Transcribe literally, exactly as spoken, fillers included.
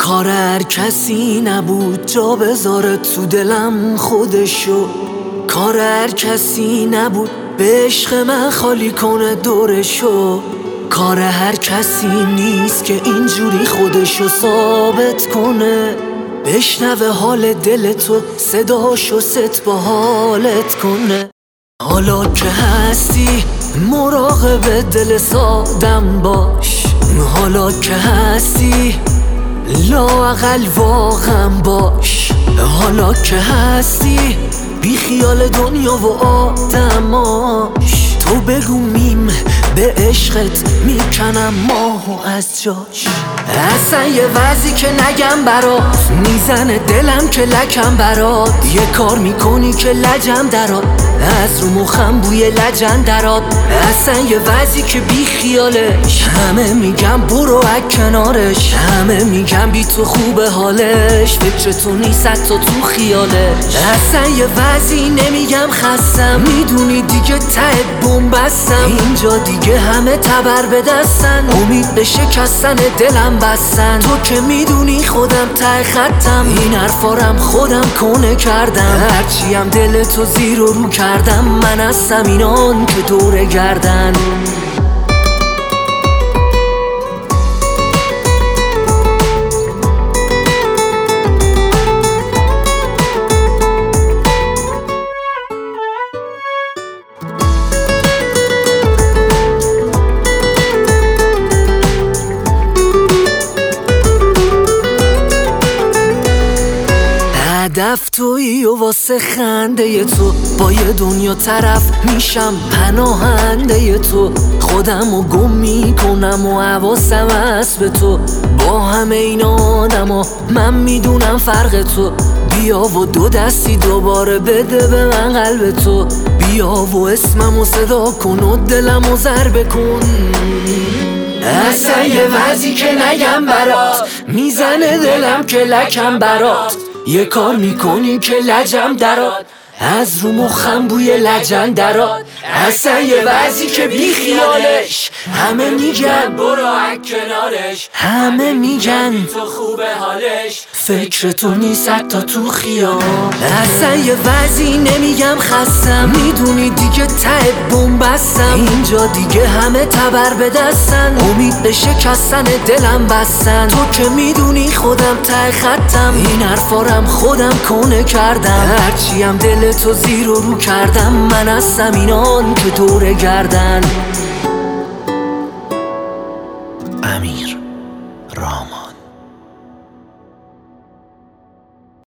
کار هر کسی نبود جا بذاره تو دلم خودشو، کار هر کسی نبود به عشق من خالی کنه دورشو، کار هر کسی نیست که اینجوری خودشو ثابت کنه، بشنوه حال دل تو صداشو ست با حالت کنه. حالا که هستی مراقب دل سادم باش، حالا که هستی لااقل واقعا باش، حالا که هستی بی خیال دنیا و آدماش، تو بگو میم به عشقت میکنم ماهو از جاش. اصلا یه وضعی که نگم برات میزنه دلم که لکم برات، یه کار میکنی که لجم درات، از رو مخم بوی لجن درات. اصلا یه وضعی که بی خیالش، همه میگم برو از کنارش، همه میگم بی تو خوبه حالش، فکر تو نیست تا تو خیالش. اصلا یه وضعی نمیگم خستم، میدونی دیگه ته بومبستم، اینجا دیگه همه تبر به دستن، امید به شکستن دلم بستن. تو که میدونی خودم ته خطم، این حرفارم خودم کنه کردم، هرچیم دل تو زیر و رو کردم، من هستم اینان که دوره گردن. هدف تویی و واسه خنده تو با یه دنیا طرف میشم پناهنده تو، خودم و گم میکنم و حواسم هست به تو، با همه این آدم ها من میدونم فرق تو، بیا و دو دستی دوباره بده به من قلب تو، بیا و اسمم و صدا کن و دلم و ضربه کن. اصلا یه وضعی که نگم برات میزنه دلم که لکم برات، یه کار میکنی که لجم درات، از رو مخم بوی لجن درات. اصلا یه وضعی که بی خیالش، همه میگن برو از کنارش، همه میگن تو خوبه حالش، فکر تو نیست تا تو خیال. اصلا یه وضعی نمیگم خستم، میدونی دیگه ته بومبستم، اینجا دیگه همه تبر به دستن، امید به شکستن دلم بستن. تو که میدونی خودم ته خطم، این حرفارم خودم کنه کردم، هرچیم دل تو زیر و رو کردم، من هستم اینان که دوره گردن. امیر راما.